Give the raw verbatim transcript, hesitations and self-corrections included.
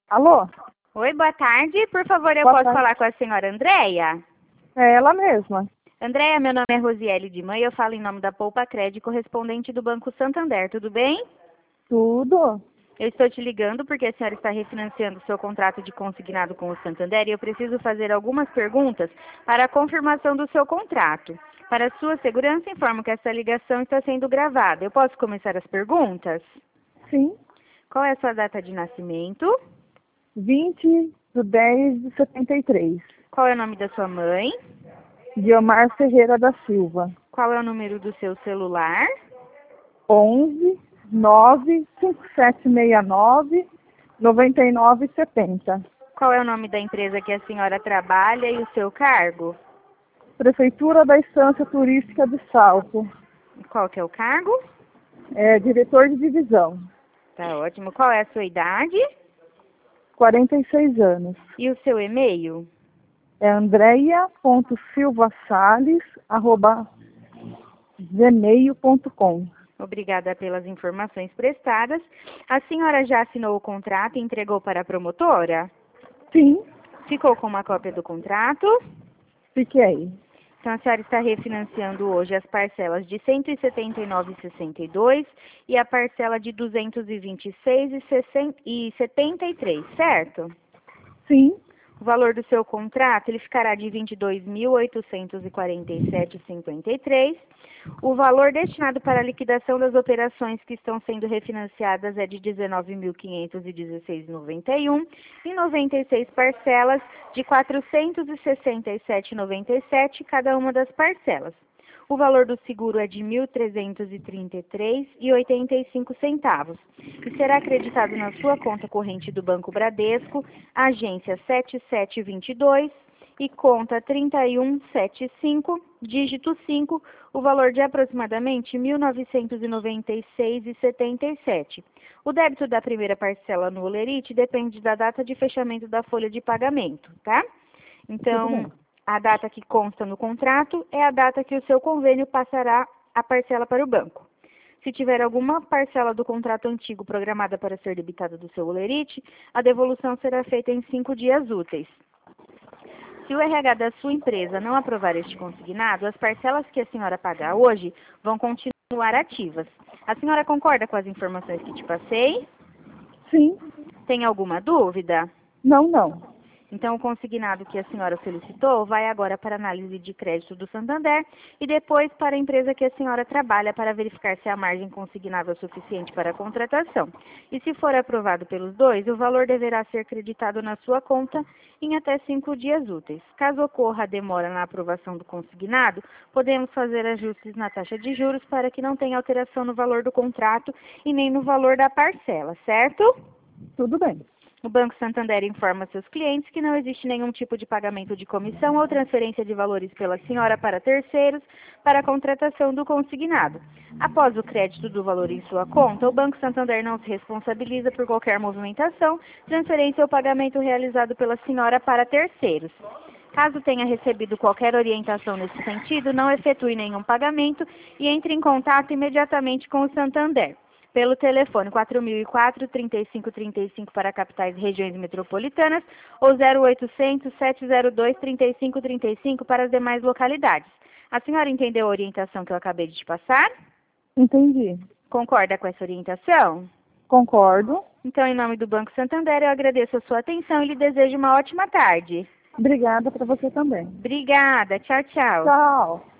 Alô? Oi, boa tarde. Por favor, eu Boa posso tarde. falar com a senhora Andréia? É ela mesma. Andréia, meu nome é Rosiele de Mãe, eu falo em nome da Poupa Crédito, correspondente do Banco Santander, tudo bem? Tudo? Eu estou te ligando porque a senhora está refinanciando seu contrato de consignado com o Santander e eu preciso fazer algumas perguntas para a confirmação do seu contrato. Para sua segurança, informo que essa ligação está sendo gravada. Eu posso começar as perguntas? Sim. Qual é a sua data de nascimento? vinte de dez de setenta e três. Qual é o nome da sua mãe? Guiomar Ferreira da Silva. Qual é o número do seu celular? onze, nove, cinco sete seis nove, nove nove sete zero. Qual é o nome da empresa que a senhora trabalha e o seu cargo? Prefeitura da Estância Turística de Salto. Qual que é o cargo? É diretor de divisão. Tá ótimo. Qual é a sua idade? quarenta e seis anos. E o seu e-mail? É andreia ponto silva salles arroba gmail ponto com. Obrigada pelas informações prestadas. A senhora já assinou o contrato e entregou para a promotora? Sim, Ficou com uma cópia do contrato? fiquei. Então, a senhora está refinanciando hoje as parcelas de cento e setenta e nove reais e sessenta e dois centavos e a parcela de duzentos e vinte e seis reais e setenta e três centavos, certo? Sim, O valor do seu contrato ele ficará de vinte e dois mil oitocentos e quarenta e sete reais e cinquenta e três centavos. O valor destinado para a liquidação das operações que estão sendo refinanciadas é de dezenove mil quinhentos e dezesseis reais e noventa e um centavos e noventa e seis parcelas de quatrocentos e sessenta e sete reais e noventa e sete centavos cada uma das parcelas. O valor do seguro é de mil trezentos e trinta e três reais e oitenta e cinco centavos e será acreditado na sua conta corrente do Banco Bradesco, agência sete sete dois dois e conta trinta e um setenta e cinco, dígito cinco, o valor de aproximadamente mil novecentos e noventa e seis reais e setenta e sete centavos. O débito da primeira parcela no Olerite depende da data de fechamento da folha de pagamento, tá? tudo Então, bem. a data que consta no contrato é a data que o seu convênio passará a parcela para o banco. Se tiver alguma parcela do contrato antigo programada para ser debitada do seu Olerite, a devolução será feita em cinco dias úteis. Se o R H da sua empresa não aprovar este consignado, as parcelas que a senhora pagar hoje vão continuar ativas. A senhora concorda com as informações que te passei? Sim, Tem alguma dúvida? não, não. Então, o consignado que a senhora solicitou vai agora para a análise de crédito do Santander e depois para a empresa que a senhora trabalha para verificar se a margem consignável é suficiente para a contratação. E se for aprovado pelos dois, o valor deverá ser creditado na sua conta em até cinco dias úteis. Caso ocorra a demora na aprovação do consignado, podemos fazer ajustes na taxa de juros para que não tenha alteração no valor do contrato e nem no valor da parcela, certo? Tudo bem. O Banco Santander informa seus clientes que não existe nenhum tipo de pagamento de comissão ou transferência de valores pela senhora para terceiros para a contratação do consignado. Após o crédito do valor em sua conta, o Banco Santander não se responsabiliza por qualquer movimentação, transferência ou pagamento realizado pela senhora para terceiros. Caso tenha recebido qualquer orientação nesse sentido, não efetue nenhum pagamento e entre em contato imediatamente com o Santander pelo telefone quatro mil e quatro, trinta e cinco trinta e cinco para capitais e regiões metropolitanas ou zero oitocentos, sete zero dois, trinta e cinco trinta e cinco para as demais localidades. A senhora entendeu a orientação que eu acabei de te passar? Entendi. Concorda com essa orientação? Concordo. Então, em nome do Banco Santander, eu agradeço a sua atenção e lhe desejo uma ótima tarde. Obrigada para você também. Obrigada. Tchau, tchau. Tchau.